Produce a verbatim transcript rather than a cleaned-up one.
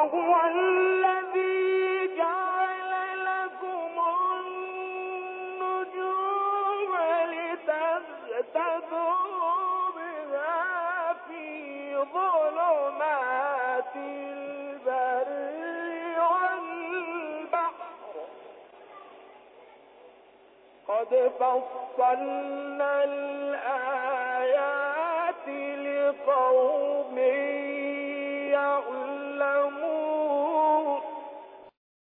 وهو الذي جعل لكم النجوم لتهتدوا بها في ظلمات البر والبحر قد فصلنا الآيات